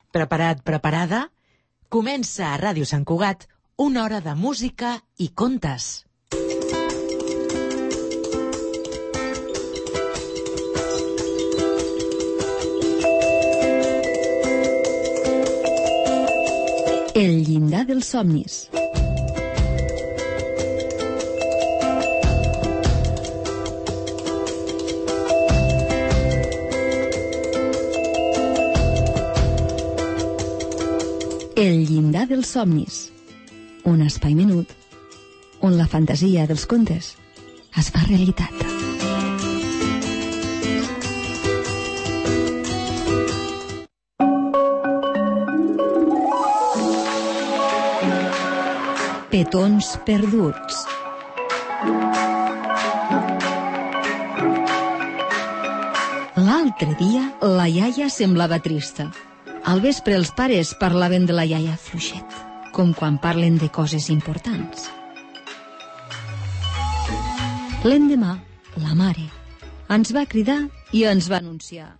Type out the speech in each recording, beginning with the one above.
Preparat, preparada? Comença a Ràdio Sant Cugat una hora de música i contes. El llindar dels somnis. El llindar dels somnis. Un espai menut on la fantasia dels contes es fa realitat. Petons perduts. L'altre dia, la iaia semblava trista. Al vespre els pares parlaven de la iaia fluixet, com quan parlen de coses importants. L'endemà, la mare ens va cridar i ens va anunciar: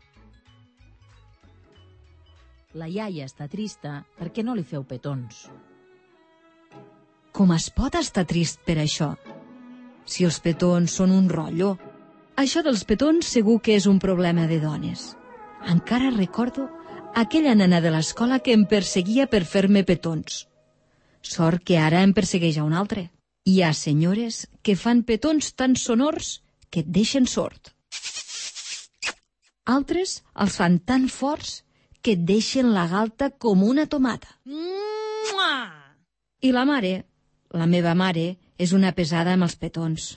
la iaia està trista perquè no li feu petons. Com es pot estar trist per això? Si els petons són un rotllo. Això dels petons segur que és un problema de dones. Encara recordo aquella nena de l'escola que em perseguia per fer-me petons. Sort que ara em persegueix a un altre. Hi ha senyores que fan petons tan sonors que et deixen sord. Altres els fan tan forts que et deixen la galta com una tomata. I la mare, la meva mare, és una pesada amb els petons.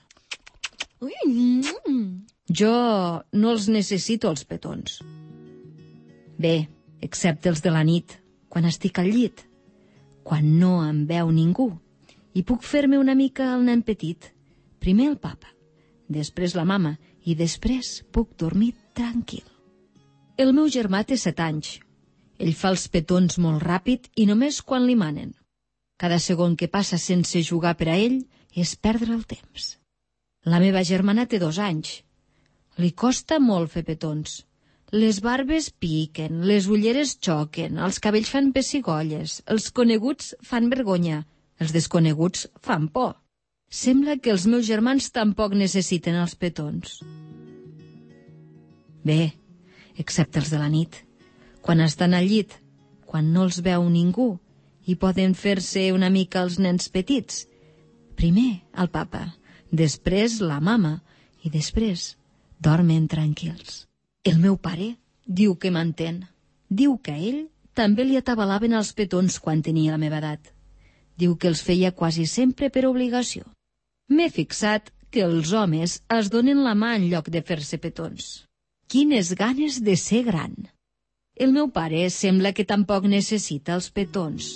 Jo no els necessito, els petons. Bé, excepte els de la nit, quan estic al llit, quan no em veu ningú, i puc fer-me una mica el nen petit. Primer el papa, després la mama, i després puc dormir tranquil. El meu germà té 7 anys. Ell fa els petons molt ràpid i només quan li manen. Cada segon que passa sense jugar per a ell és perdre el temps. La meva germana té 2 anys. Li costa molt fer petons. Les barbes piquen, les ulleres xoquen, els cabells fan pessigolles, els coneguts fan vergonya, els desconeguts fan por. Sembla que els meus germans tampoc necessiten els petons. Bé, excepte els de la nit, quan estan al llit, quan no els veu ningú, i poden fer-se una mica els nens petits. Primer el papa, després la mama, i després dormen tranquils. El meu pare diu que m'entén. Diu que a ell també li atabalaven els petons quan tenia la meva edat. Diu que els feia quasi sempre per obligació. M'he fixat que els homes es donen la mà en lloc de fer-se petons. Quines ganes de ser gran! El meu pare sembla que tampoc necessita els petons.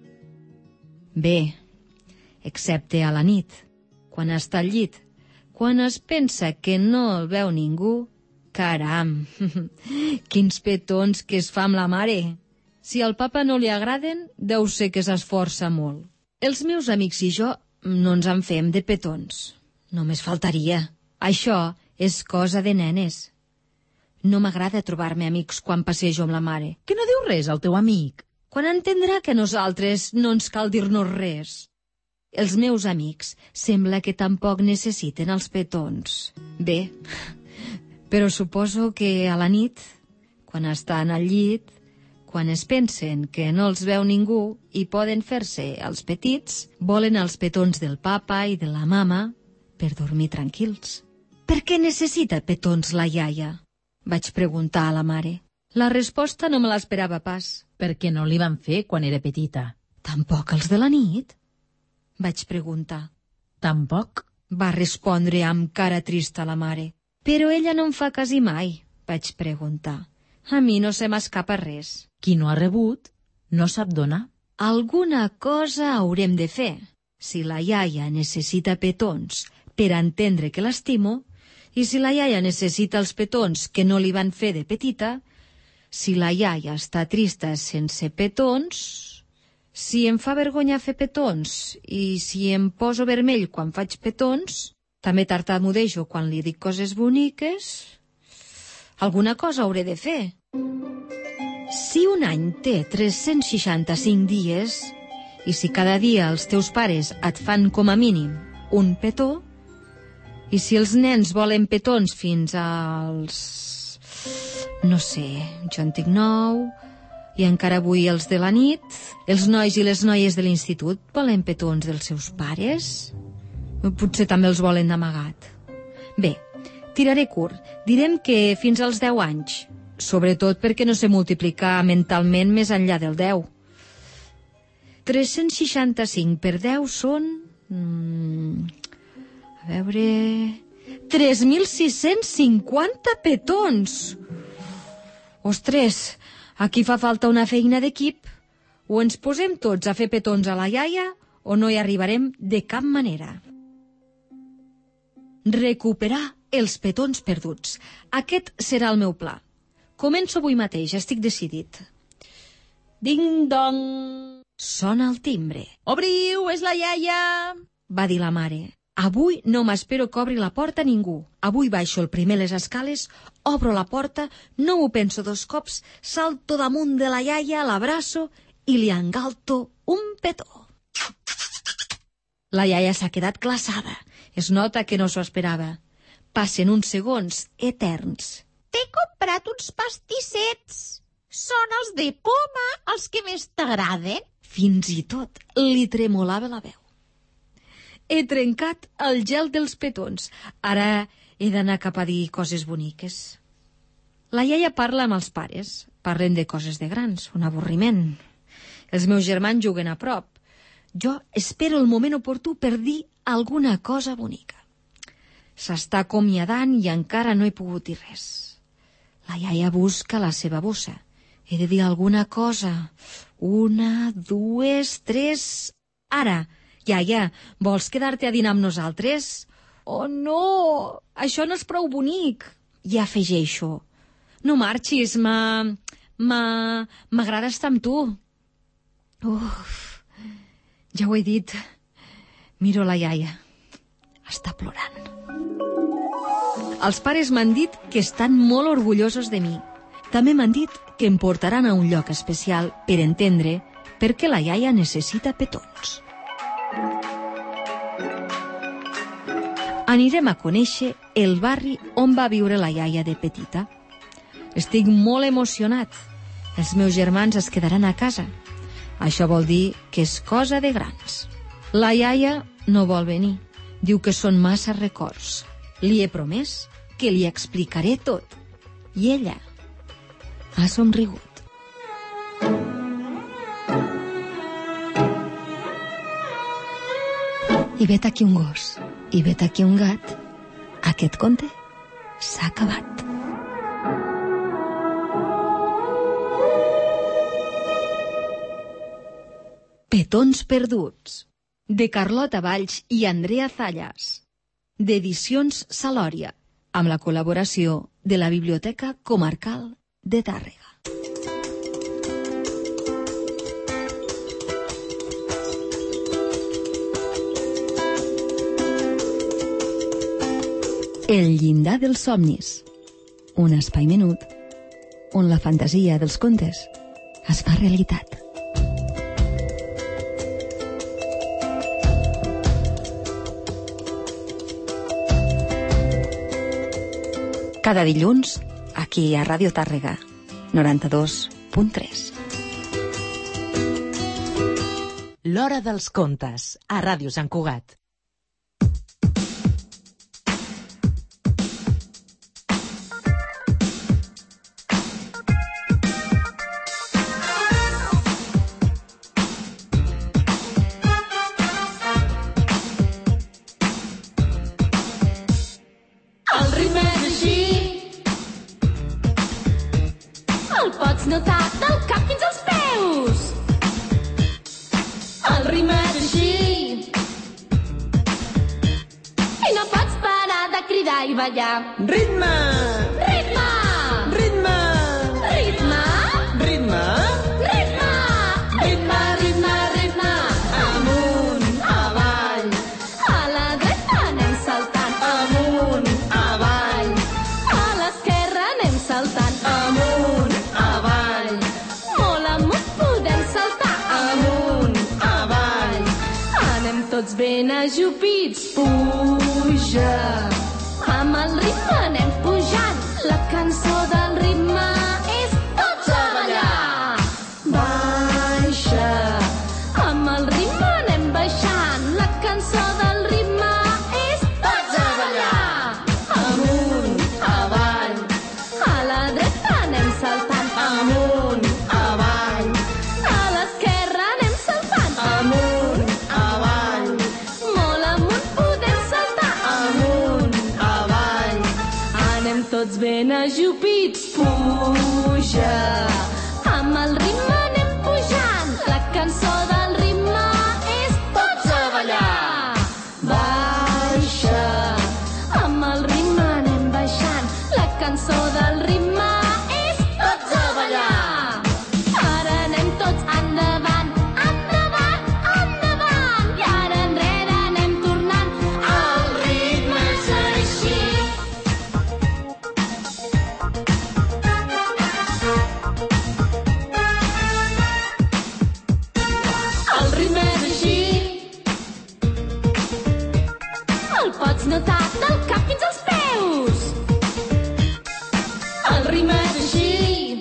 Bé, excepte a la nit, quan està al llit, quan es pensa que no el veu ningú. Caram, quins petons que es fa amb la mare! Si al papa no li agraden, deu ser que s'esforça molt. Els meus amics i jo no ens en fem de petons. Només faltaria. Això és cosa de nenes. No m'agrada trobar-me amics quan passejo amb la mare. Que no diu res al teu amic? Quan entendrà que a nosaltres no ens cal dir-nos res? Els meus amics sembla que tampoc necessiten els petons. Bé, però suposo que a la nit, quan estan al llit, quan es pensen que no els veu ningú i poden fer-se els petits, volen els petons del papa i de la mama per dormir tranquils. Per què necessita petons la iaia? Vaig preguntar a la mare. La resposta no me l'esperava pas. Perquè no li van fer quan era petita. Tampoc els de la nit? Vaig preguntar. Tampoc? Va respondre amb cara trista la mare. Però ella no em fa quasi mai, vaig preguntar. A mi no se m'escapa res. Qui no ha rebut, no sap donar. Alguna cosa haurem de fer. Si la iaia necessita petons per entendre que l'estimo, i si la iaia necessita els petons que no li van fer de petita, si la iaia està trista sense petons, si em fa vergonya fer petons i si em poso vermell quan faig petons, també tartamudejo quan li dic coses boniques, alguna cosa hauré de fer. Si un any té 365 dies, i si cada dia els teus pares et fan com a mínim un petó, i si els nens volen petons fins als... no sé, jo en tinc 9, i encara avui els de la nit, els nois i les noies de l'institut volen petons dels seus pares? Potser també els volen d'amagat. Bé, tiraré curt. Direm que fins als 10 anys, sobretot perquè no sé multiplicar mentalment més enllà del 10. 365 per 10 són... a veure... 3.650 petons! Ostres, aquí fa falta una feina d'equip. O ens posem tots a fer petons a la iaia o no hi arribarem de cap manera. Recuperar els petons perduts. Aquest serà el meu pla. Començo avui mateix, estic decidit. Ding-dong! Sona el timbre. Obriu, és la iaia! Va dir la mare. Avui no m'espero que obri la porta ningú. Avui baixo el primer les escales, obro la porta, no m'ho penso 2 cops, salto damunt de la iaia, l'abraço i li engalto un petó. La iaia s'ha quedat glaçada. Es nota que no s'ho esperava. Passen uns segons eterns. T'he comprat uns pastissets. Són els de poma, els que més t'agraden. Fins i tot li tremolava la veu. He trencat el gel dels petons. Ara he d'anar cap a dir coses boniques. La iaia parla amb els pares. Parlen de coses de grans, un avorriment. Els meus germans juguen a prop. Jo espero el moment oportú per dir alguna cosa bonica. S'està acomiadant i encara no he pogut dir res. La iaia busca la seva bossa. He de dir alguna cosa. 1, 2, 3... Ara, iaia, vols quedar-te a dinar amb nosaltres? Oh, no! Això no és prou bonic. I afegeixo. No marxis, m'agrada estar amb tu. Uf, ja ho he dit. Miro la iaia. Està plorant. Els pares m'han dit que estan molt orgullosos de mi. També m'han dit que em portaran a un lloc especial per entendre per què la iaia necessita petons. Anirem a conèixer el barri on va viure la iaia de petita. Estic molt emocionat. Els meus germans es quedaran a casa. Això vol dir que és cosa de grans. La iaia no vol venir. Diu que són massa records. Li he promès que li explicaré tot. I ella ha somrigut. I vet aquí un gos, i vet aquí un gat. Aquest conte s'ha acabat. Petons perduts, de Carlota Valls i Andrea Zallas, d'Edicions Salòria, amb la col·laboració de la Biblioteca Comarcal de Tàrrega. El llindar dels somnis, un espai menut on la fantasia dels contes es fa realitat. Cada dilluns, aquí a Ràdio Tàrrega, 92.3. L'Hora dels Contes, a Ràdio Sant Cugat. Notar del cap fins als peus. El ritme és així i no pots parar de cridar i ballar. Ritme! Ritme! Ritme! Ritme! Ritme! Ritme! Ritme, ritme, ritme. Amunt, avall, A la dreta anem saltant. amunt, avall, A l'esquerra anem saltant. amunt, avall, ajupits, puja. Amb el ritme anem pujant, la cançó del ritme és tots a ballar. Baixa. Amb el ritme anem baixant, la cançó del ritme és tots a ballar. Amunt, avall, a la dreta anem saltant. Amunt, avall, a l'esquerra anem saltant. Amunt, avall, molt amunt podem saltar. Amunt, avall, anem tots ben ajupits, puja. Amb el ritme anem pujant, la cançó del ritme és tots a ballar. Baixa, amb el ritme anem baixant, la cançó del ritme és tots a ballar. Ara anem tots endavant, endavant, endavant, i ara enrere anem tornant, el ritme és així. El ritme és així. El pots notar del cap fins als peus. El ritme és així.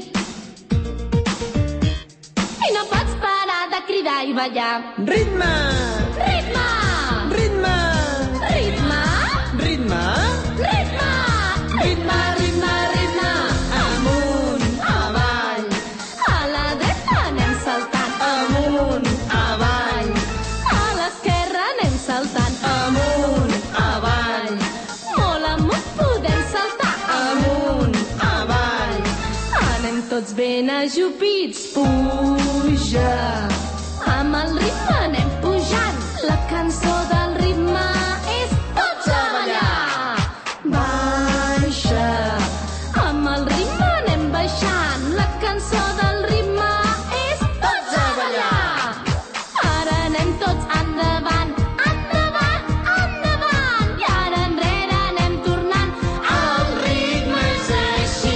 I no pots parar de cridar i ballar. Ritme! Ritme! Ritme! Ritme! Ritme! Ritme! Ritme, ritme, ritme. Amunt, avall, a la dreta anem saltant. Amunt, avall, a l'esquerra anem saltant. Amunt, avall, molt amunt podem saltar. Amunt, avall, anem tots ben ajupits, puja. Amb el ritme anem pujant, la cançó del ritme és tots a ballar. Baixa, amb el ritme anem baixant, la cançó del ritme és tots a ballar. Ara anem tots endavant, endavant, endavant, i ara enrere anem tornant, el ritme és així.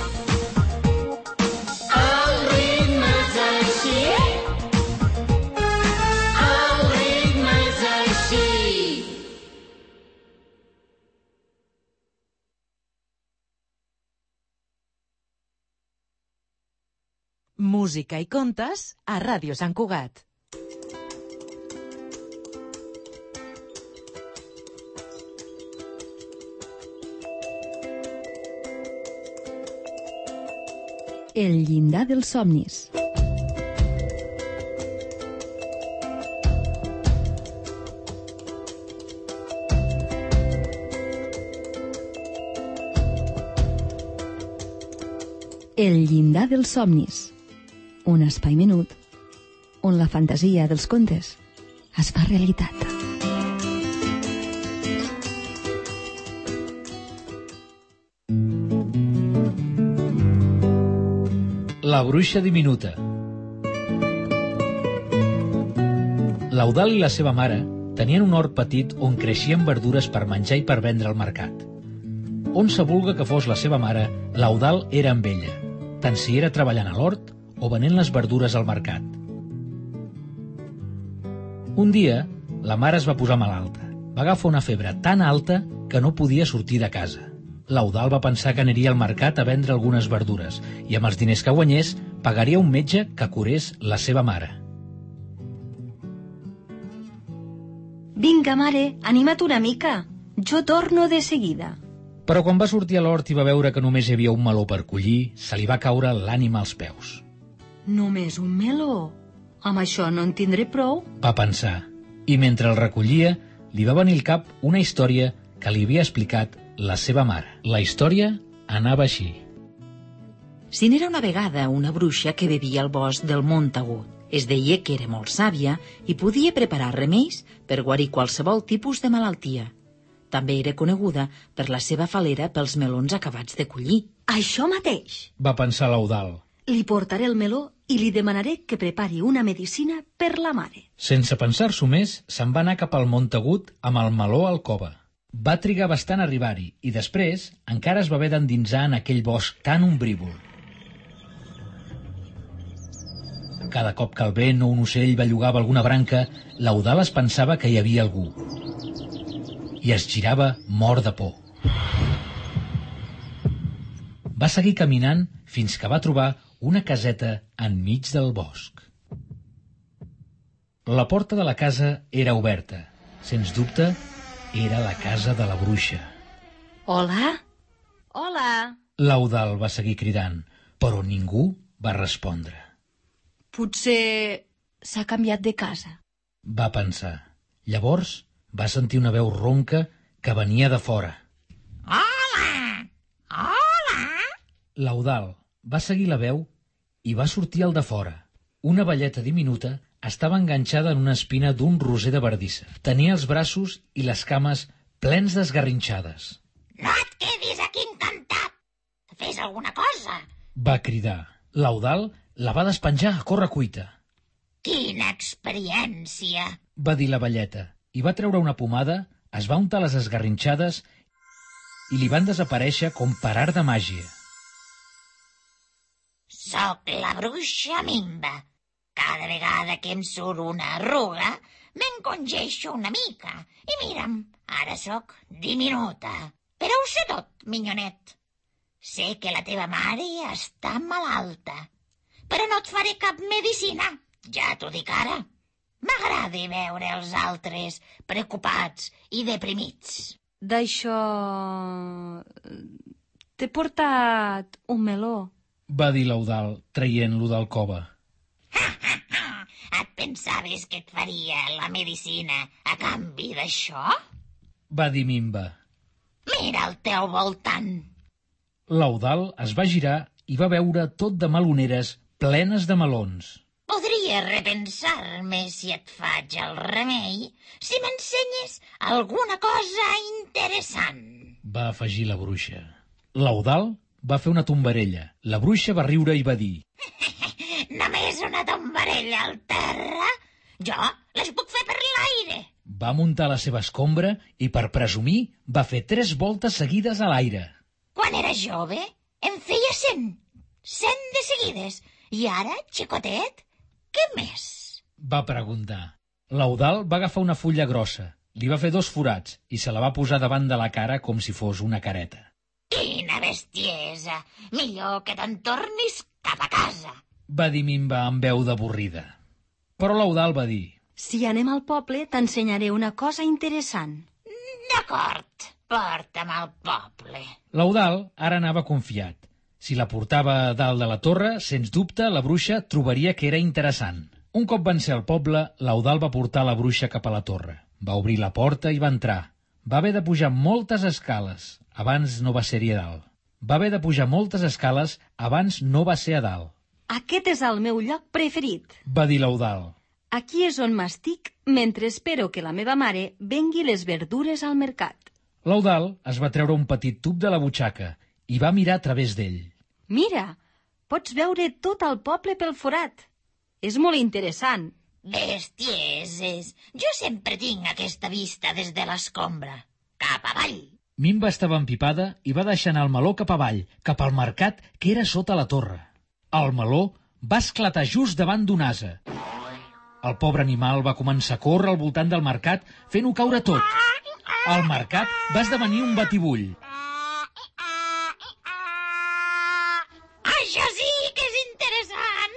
El ritme és així. El ritme és així. Música i contes a Ràdio Sant Cugat. El llindar dels somnis. El llindar dels somnis. Un espai menut on la fantasia dels contes es fa realitat. La bruixa diminuta. L'Eudald i la seva mare tenien un hort petit on creixien verdures per menjar i per vendre al mercat. On se vulga que fos la seva mare, l'Eudald era amb ella, tant si era treballant a l'hort o venent les verdures al mercat. Un dia, la mare es va posar malalta. Va agafar una febre tan alta que no podia sortir de casa. L'Eudald va pensar que aniria al mercat a vendre algunes verdures i amb els diners que guanyés pagaria un metge que curés la seva mare. Vinga, mare, anima't una mica. Jo torno de seguida. Però quan va sortir a l'hort i va veure que només hi havia un meló per collir, se li va caure l'ànima als peus. Només un meló? Amb això no en tindré prou? Va pensar, i mentre el recollia, li va venir al cap una història que li havia explicat la seva mare. La història anava així. Si n'era una vegada una bruixa que vivia al bosc del Montagut. Es deia que era molt sàvia i podia preparar remeis per guarir qualsevol tipus de malaltia. També era coneguda per la seva falera pels melons acabats de collir. Això mateix! Va pensar l'Eudald. Li portaré el meló i li demanaré que prepari una medicina per la mare. Sense pensar-s'ho més, se'n va anar cap al Montagut amb el meló al cova. Va trigar bastant a arribar-hi i després encara es va haver d'endinsar en aquell bosc tan ombrívol. Cada cop que el vent o un ocell bellugava alguna branca, l'Eudald es pensava que hi havia algú. i es girava mort de por. Va seguir caminant fins que va trobar una caseta enmig del bosc. La porta de la casa era oberta. Sens dubte, era la casa de la bruixa. Hola? Hola? L'Eudald va seguir cridant, però ningú va respondre. Potser s'ha canviat de casa. Va pensar. Llavors va sentir una veu ronca que venia de fora. Hola! Hola! L'Eudald va seguir la veu i va sortir al de fora. Una velleta diminuta estava enganxada en una espina d'un roser de bardissa. Tenia els braços i les cames plens d'esgarrinxades. No et quedis aquí encantat! Fes alguna cosa! Va cridar. L'Eudald la va despenjar a corre-cuita. Quina experiència! Va dir la velleta, i va treure una pomada, es va untar les esgarrinxades i li van desaparèixer com per art de màgia. Soc la bruixa Mimba. Cada vegada que em surt una arruga, m'encongeixo una mica. I mira'm, ara sóc diminuta. Però ho sé tot, minyonet. Sé que la teva mare està malalta. Però no et faré cap medicina, ja t'ho dic ara. M'agrada veure els altres preocupats i deprimits. D'això... T'he portat un meló. Va dir l'Eudald, traient-lo del cove. Et pensaves que et faria la medicina a canvi d'això? Va dir Mimba. Mira al teu voltant. L'Eudald es va girar i va veure tot de meloneres plenes de melons. Podria repensar-me si et faig el remei, si m'ensenyes alguna cosa interessant. Va afegir la bruixa. L'Eudald va fer una tombarella. La bruixa va riure i va dir... Només una tombarella al terra? Jo les puc fer per l'aire. Va muntar la seva escombra i, per presumir, va fer 3 voltes seguides a l'aire. Quan era jove, em feia 100. 100 de seguides. I ara, xicotet, què més? Va preguntar. L'Eudald va agafar una fulla grossa, li va fer 2 forats i se la va posar davant de la cara com si fos una careta. Quina bestiesa! Millor que te'n tornis cap a casa. Va dir Mimba amb veu d'avorrida. Però l'Eudald va dir... Si anem al poble, t'ensenyaré una cosa interessant. D'acord, porta'm al poble. L'Eudald ara anava confiat. Si la portava a dalt de la torre, sens dubte, la bruixa trobaria que era interessant. Un cop van ser al poble, l'Eudald va portar la bruixa cap a la torre. Va obrir la porta i va entrar. Va haver de pujar moltes escales. Abans no va ser-hi a dalt. Va haver de pujar moltes escales. Abans no va ser a dalt. Aquest és el meu lloc preferit. Va dir l'Eudald. Aquí és on m'estic mentre espero que la meva mare vengui les verdures al mercat. L'Eudald es va treure un petit tub de la butxaca i va mirar a través d'ell. Mira, pots veure tot el poble pel forat. És molt interessant. Bestieses! Jo sempre tinc aquesta vista des de l'escombra. Cap avall. Mimba estava empipada i va deixar anar el meló cap avall, cap al mercat que era sota la torre. El meló va esclatar just davant d'un ase. El pobre animal va començar a córrer al voltant del mercat fent-ho caure tot. El mercat va esdevenir un batibull. Això sí que és interessant!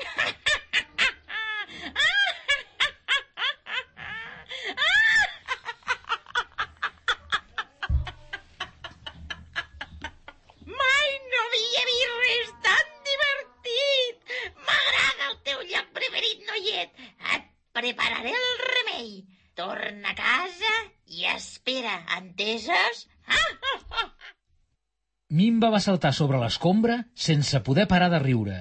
Mai no havia vist res tan divertit! M'agrada el teu lloc preferit, noiet. Et prepararé el remei. Torna a casa i espera, entesos? Mimba va saltar sobre l'escombra sense poder parar de riure.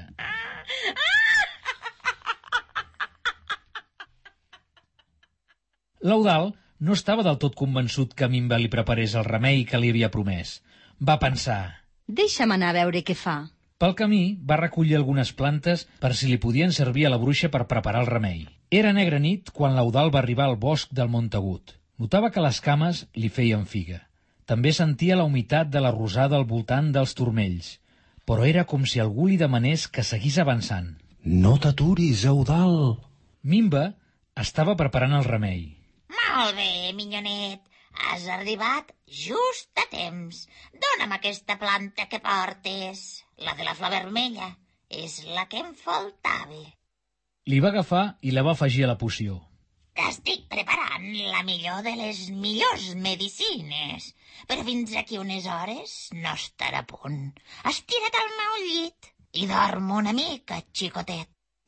L'Eudald no estava del tot convençut que Mimba li preparés el remei que li havia promès. Va pensar... Deixa'm anar a veure què fa. Pel camí va recollir algunes plantes per si li podien servir a la bruixa per preparar el remei. Era negra nit quan l'Eudald va arribar al bosc del Montagut. Notava que les cames li feien figa. També sentia la humitat de la rosada al voltant dels turmells, però era com si algú li demanés que seguís avançant. No t'aturis, Eudald. Mimba estava preparant el remei. Molt bé, minyonet. Has arribat just a temps. Dóna'm aquesta planta que portes. La de la flor vermella. És la que em faltava. Li va agafar i la va afegir a la poció. T'estic preparant la millor de les millors medicines. Però fins aquí unes hores no estarà a punt. Estira't al meu llit i dorm una mica, xicotet.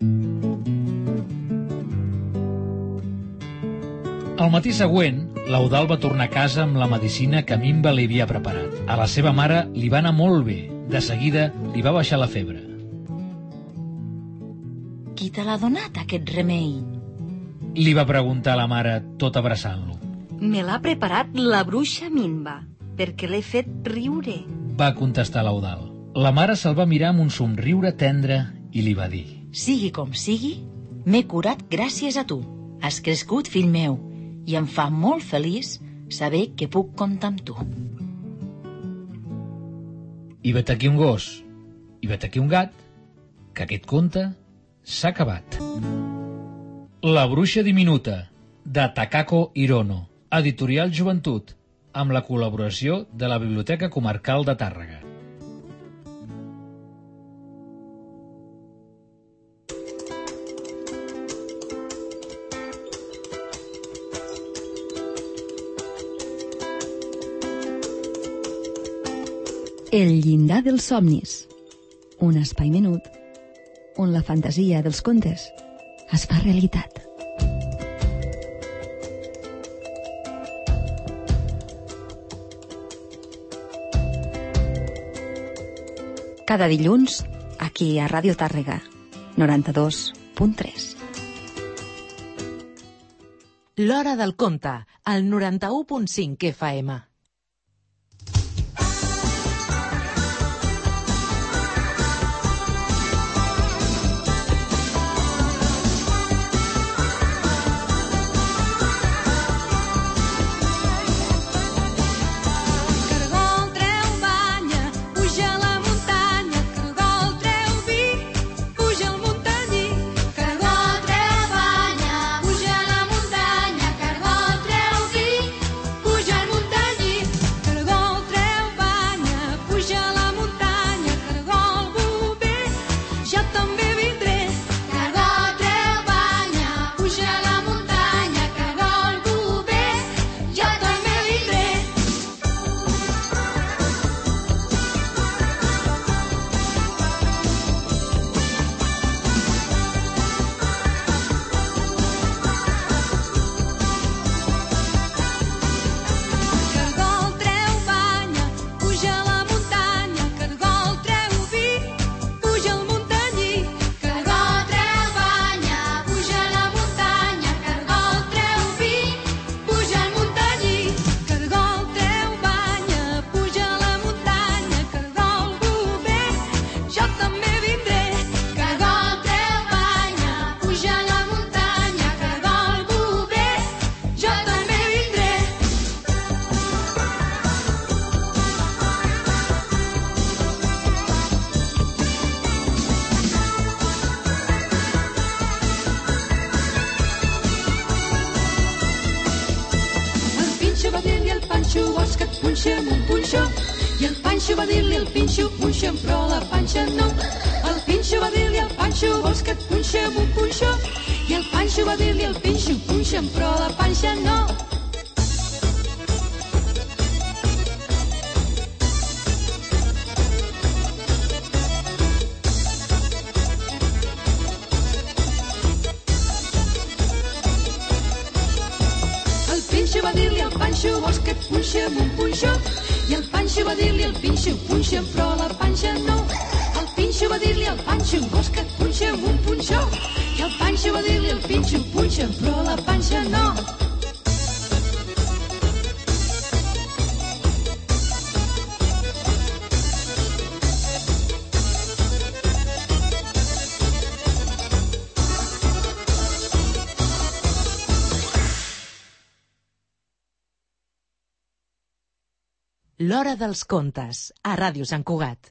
Al matí següent, l'Eudald va tornar a casa amb la medicina que Mimba li havia preparat. A la seva mare li va anar molt bé. De seguida li va baixar la febre. Qui te l'ha donat, aquest remei? Li va preguntar la mare, tot abraçant-lo. Me l'ha preparat la bruixa Mimba, perquè l'he fet riure. Va contestar l'Eudald. La mare se'l va mirar amb un somriure tendre i li va dir: Sigui com sigui, m'he curat gràcies a tu. Has crescut, fill meu, i em fa molt feliç saber que puc comptar amb tu. I vet aquí un gos, i vet aquí un gat, que aquest conte s'ha acabat. La bruixa diminuta, de Takako Hirono, editorial Joventut, amb la col·laboració de la Biblioteca Comarcal de Tàrrega. El llindar dels somnis, un espai menut on la fantasia dels contes es fa realitat. Cada dilluns, aquí a Ràdio Tàrrega, 92.3. L'Hora del Conte, al 91.5 FM. punxem un punxó. I el Panxo va dir-li al Pinxo, punxa'm però la panxa no. El Pinxo va dir-li al Panxo, vols que et punxem un punxó? I el Panxo va dir-li al Pinxo, punxa'm però la panxa no. Va dir-li al Panxo, vols que et punxem un punxó? I el Panxo va dir-li al Pinxo, punxa'm però la panxa no. El Pinxo va dir-li al Panxo, vols que et punxem un punxó? I el Panxo va dir-li al Pinxo, punxa'm però la panxa no. L'Hora dels Contes, a Ràdio Sant Cugat.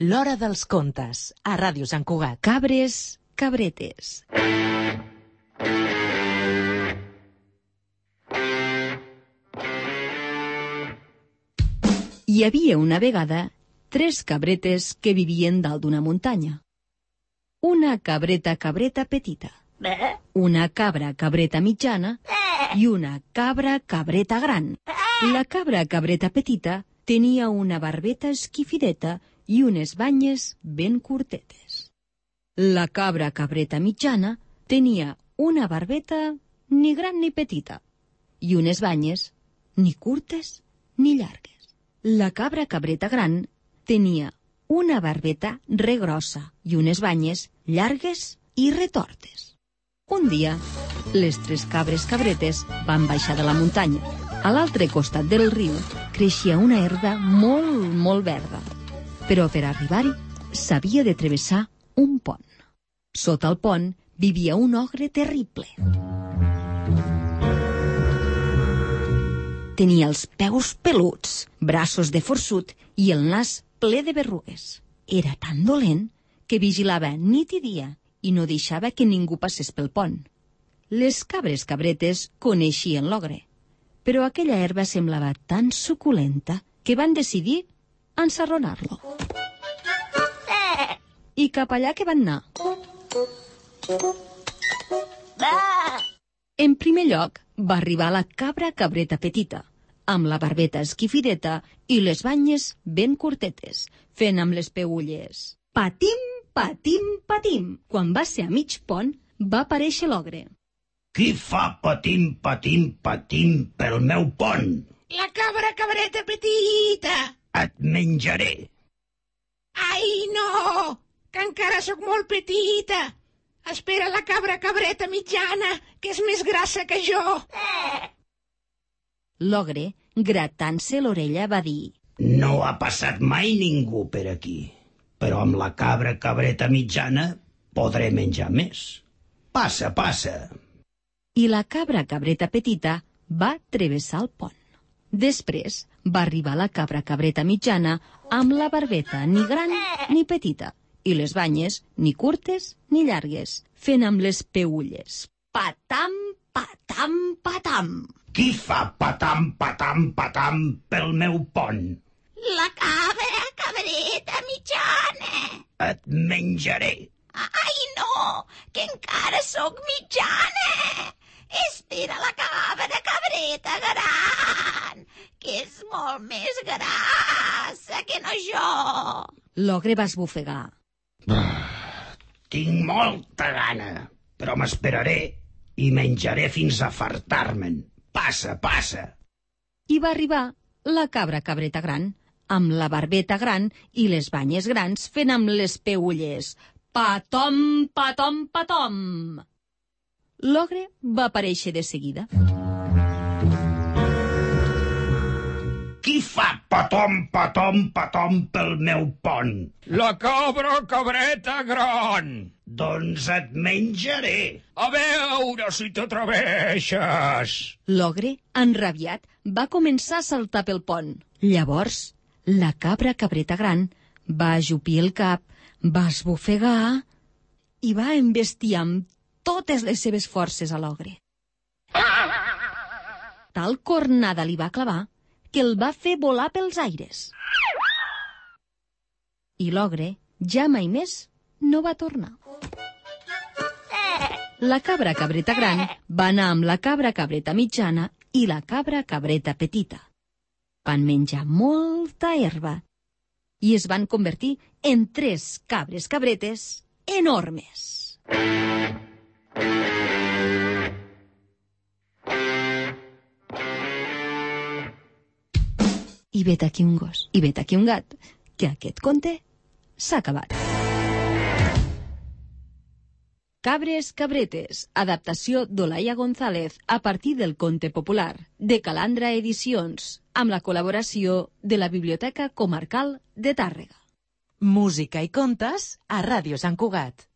L'Hora dels Contes, a Ràdio Sant Cugat. Cabres, cabretes. Hi havia una vegada 3 cabretes que vivien dalt d'una muntanya. Una cabreta petita, una cabra cabreta mitjana i una cabra cabreta gran. La cabra cabreta petita tenia una barbeta esquifideta i unes banyes ben curtetes. La cabra cabreta mitjana tenia una barbeta ni gran ni petita i unes banyes ni curtes ni llargues. La cabra cabreta gran tenia una barbeta regrossa i unes banyes llargues i retortes. Un dia, les 3 cabres cabretes van baixar de la muntanya. A l'altre costat del riu creixia una herba molt verda. Però per arribar-hi s'havia de travessar un pont. Sota el pont vivia un ogre terrible. Tenia els peus peluts, braços de forçut i el nas ple de berrugues. Era tan dolent que vigilava nit i dia i no deixava que ningú passés pel pont. Les cabres cabretes coneixien l'ogre, però aquella herba semblava tan suculenta que van decidir ensarronar-lo. I cap allà que van anar. En primer lloc va arribar la cabra cabreta petita, amb la barbeta esquifideta i les banyes ben curtetes, fent amb les peülles. Patim, patim, patim. Quan va ser a mig pont, va aparèixer l'ogre. Qui fa patim, patim, patim pel meu pont? La cabra cabreta petita. Et menjaré. Ai, no, que encara sóc molt petita. Espera la cabra cabreta mitjana, que és més grassa que jo. L'ogre, gratant-se l'orella, va dir: No ha passat mai ningú per aquí, però amb la cabra cabreta mitjana podré menjar més. Passa, passa. I la cabra cabreta petita va travessar el pont. Després va arribar la cabra cabreta mitjana amb la barbeta ni gran ni petita i les banyes ni curtes ni llargues, fent amb les peülles. Patam, patam, patam. Qui fa patam, patam, patam pel meu pont? La cabra cabreta mitjana. Et menjaré. Ai, no, que encara sóc mitjana. Espera la cabra cabreta gran, que és molt més grassa que no jo. L'ogre va esbufegar. Tinc molta gana, però m'esperaré i menjaré fins a fartar-me'n. Passa, passa. I va arribar la cabra cabreta gran, amb la barbeta gran i les banyes grans fent amb les peülles. Patom, patom, patom. L'ogre va aparèixer de seguida. Qui fa patom, patom, patom pel meu pont? La cabra cabreta gran. Doncs et menjaré. A veure si t'atreveixes. L'ogre, enrabiat, va començar a saltar pel pont. Llavors, la cabra cabreta gran va ajupir el cap, va esbufegar i va embestiar amb totes les seves forces a l'ogre. Tal cornada li va clavar que el va fer volar pels aires. I l'ogre ja mai més no va tornar. La cabra cabreta gran va anar amb la cabra cabreta mitjana i la cabra cabreta petita. Van menjar molta herba i es van convertir en 3 cabres cabretes enormes. I vet aquí un gos, i vet aquí un gat, que aquest conte s'ha acabat. Cabres cabretes, adaptació d'Olaia González a partir del conte popular de Calandra Edicions, amb la col·laboració de la Biblioteca Comarcal de Tàrrega. Música i contes a Ràdio Sant Cugat.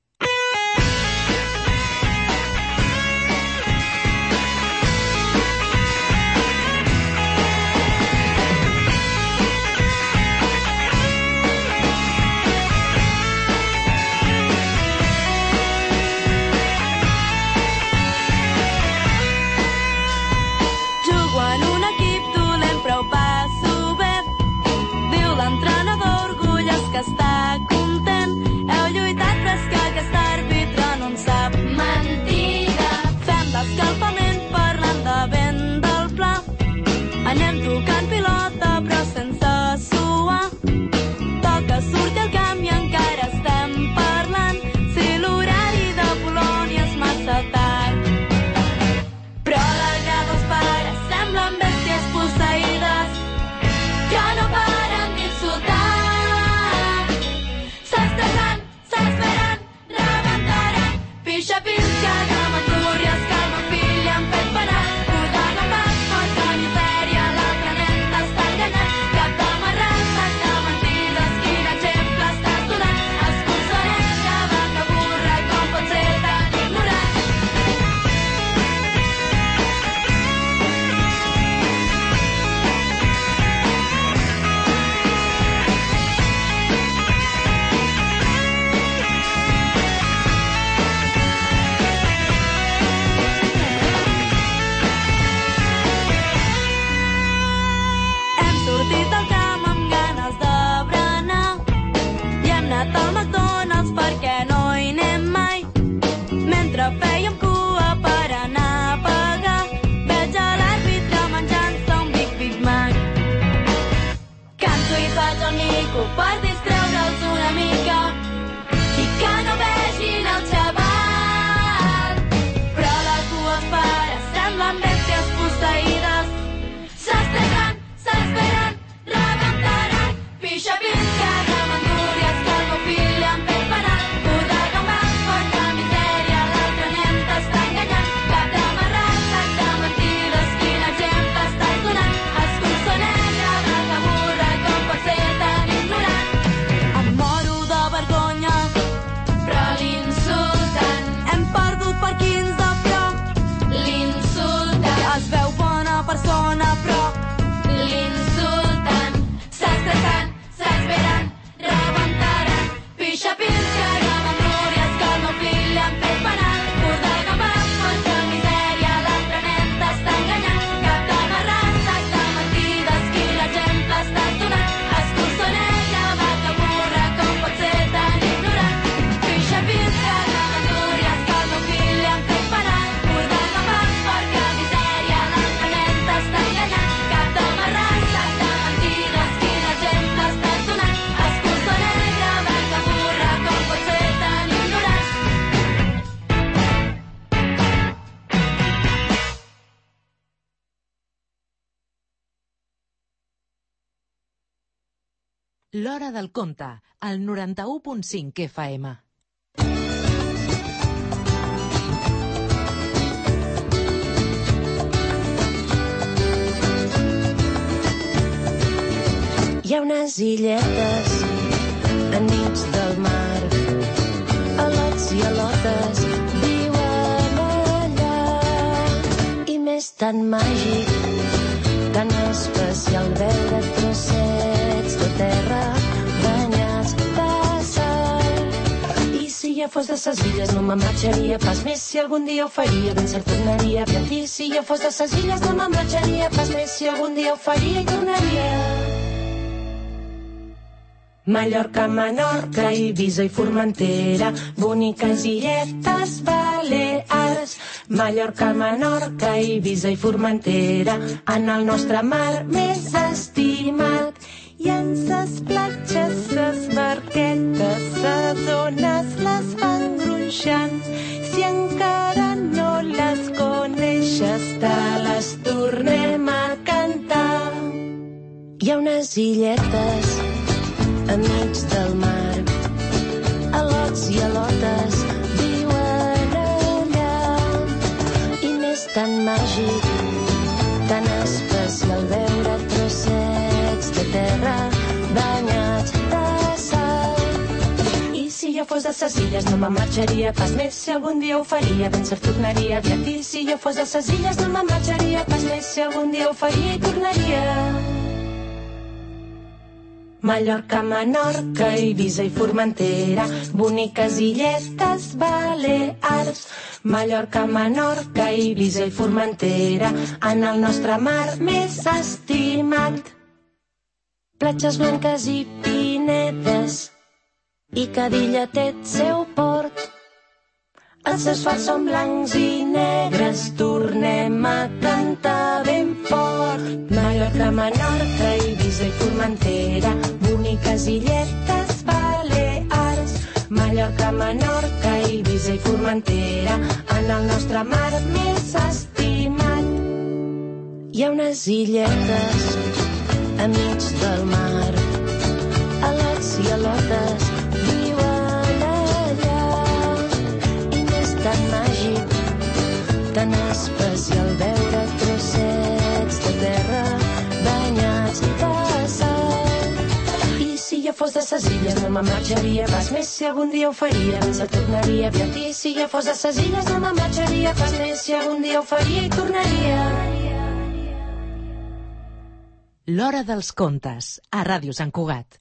L'Hora del Conte, al 91.5 FM. Hi ha unes illetes enmig del mar, alots i alotes viuen allà, i m'és tan màgic, tan especial veure trossets de terra banyats de sal. I si jo fos de ses illes no me'n marxaria pas més, si algun dia ho faria ben cert tornaria a i si jo fos de ses illes no me'n marxaria pas més, si algun dia ho faria i tornaria. Mallorca, Menorca, Eivissa i Formentera, boniques illetes Balears. Mallorca, Menorca, Eivissa i Formentera, en el nostre mar més estimat. I en ses platges, ses barquetes, ses ones les van gronxant. Si encara no les coneixes, te les tornem a cantar. Hi ha unes illetes enmig del mar, alots i alotes viuen allà, i m'és tan màgic, tan especial veure trossets de terra banyats de sal. I si jo fos de ses illes no me'n marxaria pas més, si algun dia ho faria ben cert tornaria aviat. I si jo fos de ses illes no me'n marxaria pas més, si algun dia ho faria i tornaria. Mallorca, Menorca, Eivissa i Formentera, boniques illetes Balears. Mallorca, Menorca, Eivissa i Formentera, en el nostre mar més estimat. Platges blanques i pinedes, i cada illa té el seu port. Els seus fars són blancs i negres, tornem a cantar ben fort. Mallorca, Menorca, Eivissa i Formentera, boniques illetes Balears. Mallorca, Menorca, Eivissa i Formentera, en el nostre mar més estimat. Hi ha unes illetes enmig del mar, alots i alotes viuen allà, i m'és tan màgic, tan especial veure trossets de terra banyats de sal. I si jo fos de ses illes no me'n marxaria pas més, si algun dia ho faria se tornaria aviat. I si jo fos de ses illes no me'n marxaria pas més, si algun dia ho faria i tornaria. L'Hora dels Contes, a Ràdio Sant Cugat.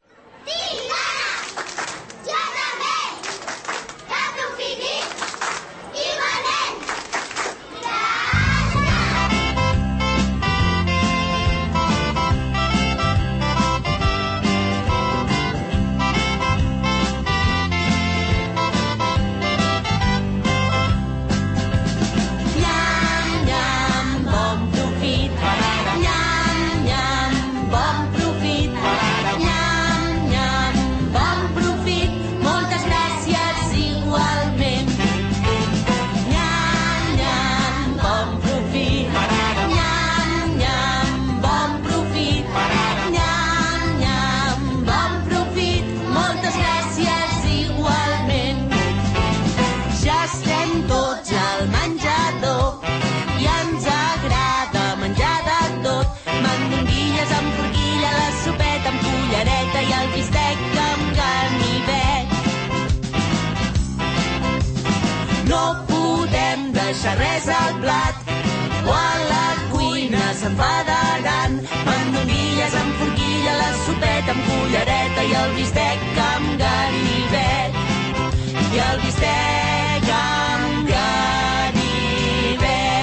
Res al plat o a la cuina s'enfadaran. Mandonguilles amb forquilla, la sopeta amb cullereta i el bistec amb ganivet. I el bistec amb ganivet.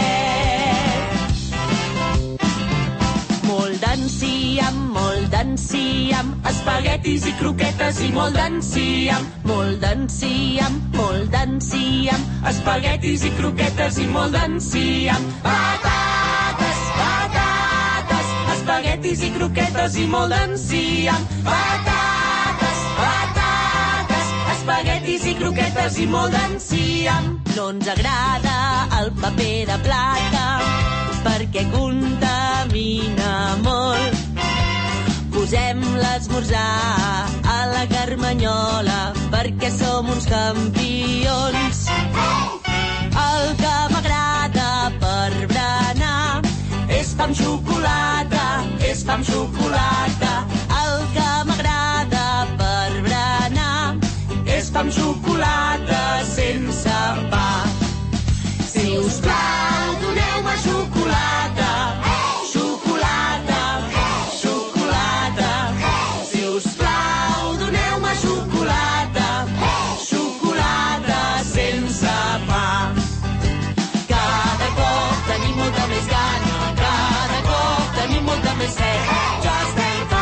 Molt d'enciam, espaguetis i croquetes i molt d'enciam. Molt d'enciam, espaguetis i croquetes i molt d'enciam. Patates, espaguetis i croquetes i molt d'enciam. Patates, espaguetis i croquetes i molt d'enciam. No ens agrada el paper de plata perquè contamina molt. Posem l'esmorzar a la carmanyola perquè som uns campions. El que m'agrada per berenar és pa amb xocolata, El que m'agrada per berenar és pa amb xocolata sense pa. Si us plau, doneu-me xocolata. Just ain't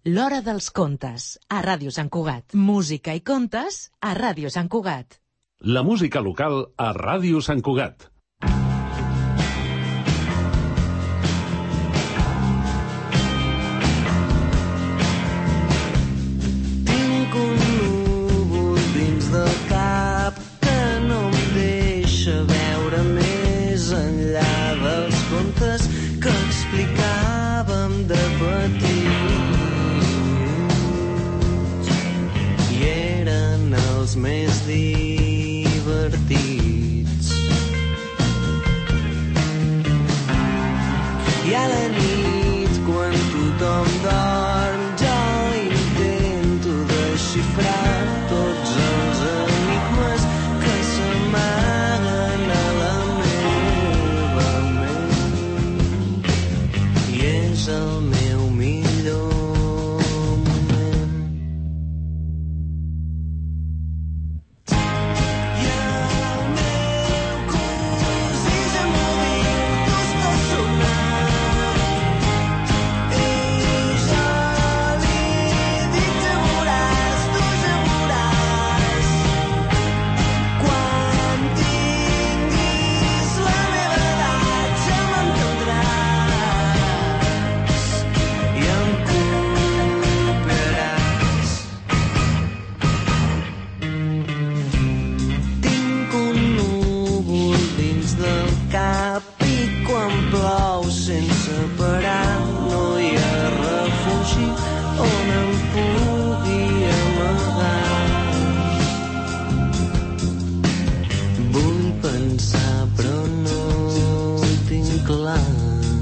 L'Hora dels Contes, a Ràdio Sant Cugat. Música i contes, a Ràdio Sant Cugat. La música local a Ràdio Sant Cugat. Tinc un núvol dins del cap que no em deixa veure més enllà dels contes que explicàvem de petits. I eren els més divertits. I a la nit, quan tothom dorm, jo intento desxifrar tots els enigmes que s'amaguen a la meva ment. I és el meu millor moment. I el meu cosí ja m'ho diu, tu estàs sonant. I jo li dic ja veuràs, tu ja veuràs. Quan tinguis la meva edat ja m'entendràs i em copiaràs. Tinc un núvol dins del cap i quan plou sense parar no hi ha refugi on em pugui amagar. Vull pensar però no ho tinc clar.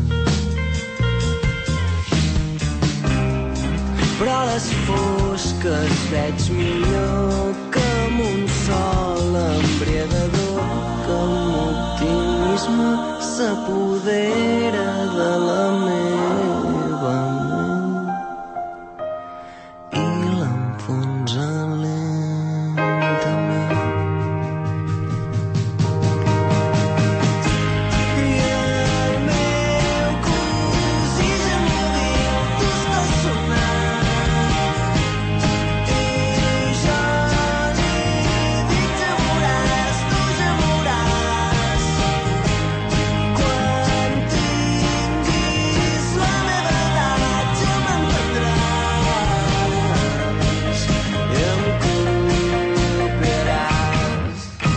Però a les fosques veig millor que amb un sol embriagador que amb optimisme s'apodera de la meva ment i l'enfonsa lentament. I el meu cosí ja m'ho diu, tu estàs sonant. I jo li dic ja veuràs, tu ja veuràs. Quan tinguis la meva edat ja m'entendràs i em copiaràs.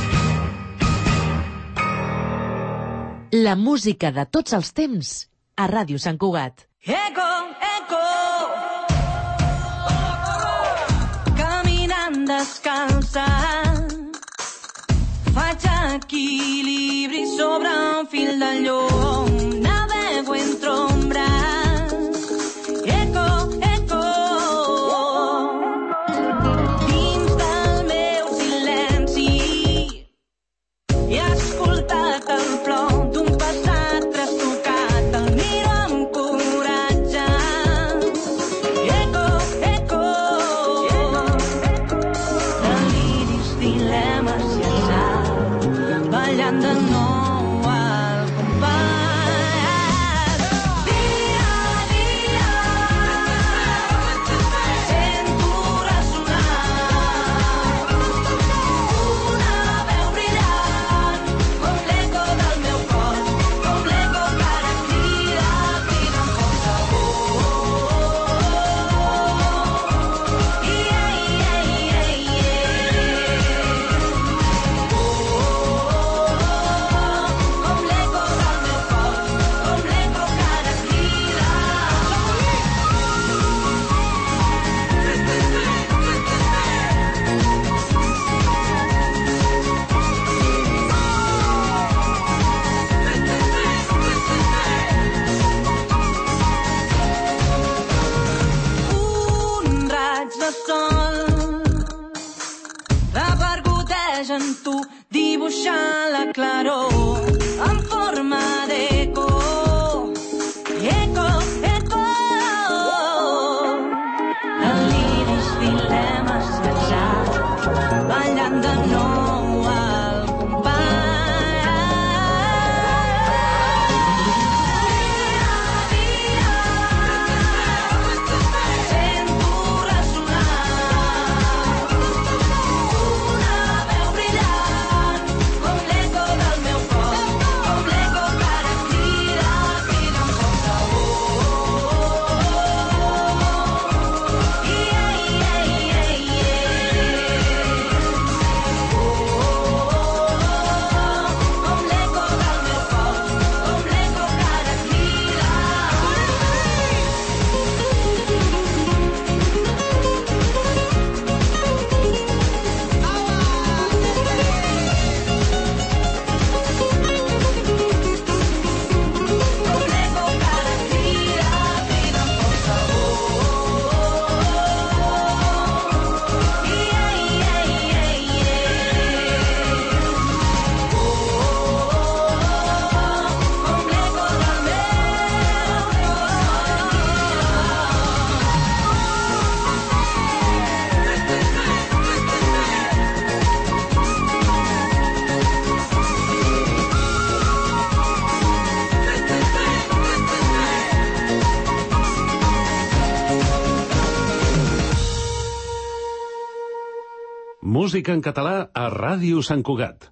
La música de tots els temps, a Ràdio Sant Cugat. Eco, eco, caminant descalça, faig equilibri sobre un fil de llum, navego entre ombres. Eco, eco, dins del meu silenci he escoltat el plor d'un passat trastocat, el miro amb coratge. Eco, eco, deliris, dilemes i atzar, ballant de nou al compàs. Dia a dia sento ressonar una veu brillant, com l'eco del meu cor, com l'eco que ara crida, crida amb força. Com l'eco del meu cor, com l'eco que ara crida. Un raig de sol repercuteix en tu, dibuixant la claror en forma d'eco. Eco, eco, deliris, dilemes i atzar, ballant de nou al compàs. música en català a Ràdio Sant Cugat.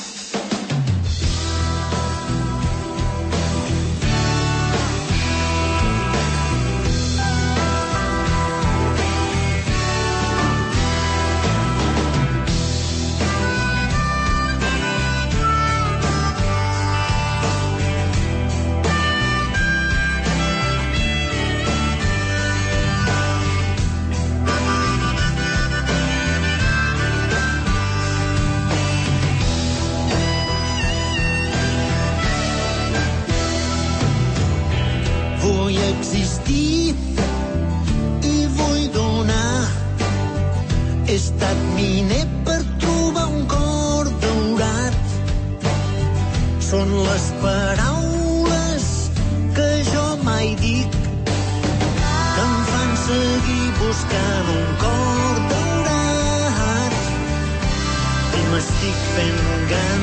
Existir i vull donar. He estat miner per trobar un cor daurat. Són les paraules que jo mai dic, que em fan seguir buscant un cor daurat. I m'estic fent gran.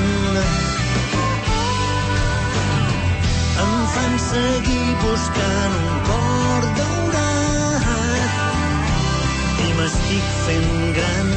Em fan seguir buscant un cor daurat i m'estic fent gran.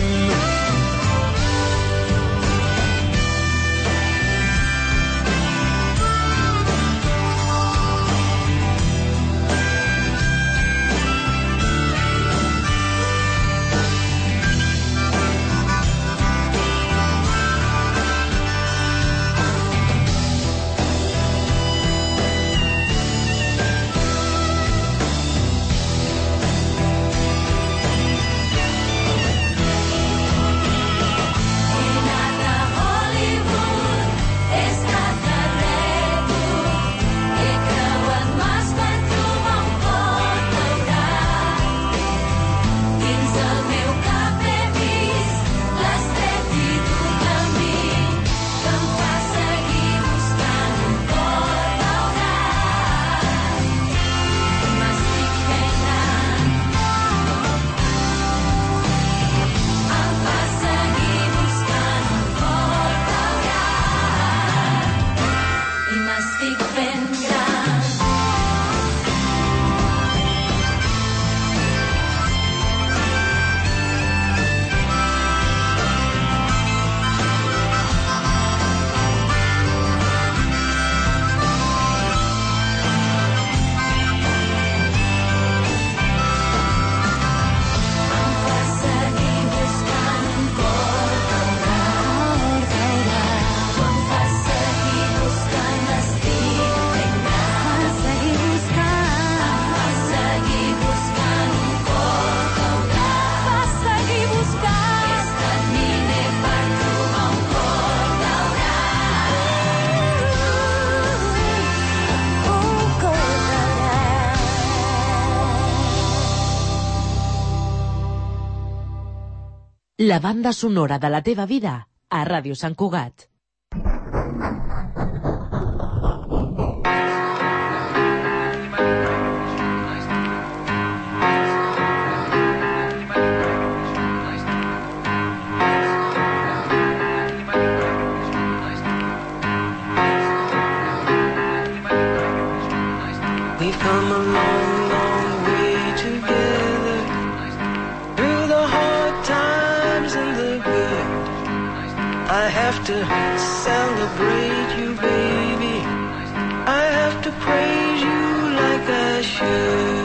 La banda sonora de la teva vida a Ràdio Sant Cugat. We've come a long, long way together, through the hard times and the good. I have to celebrate you, baby. I have to praise you like I should.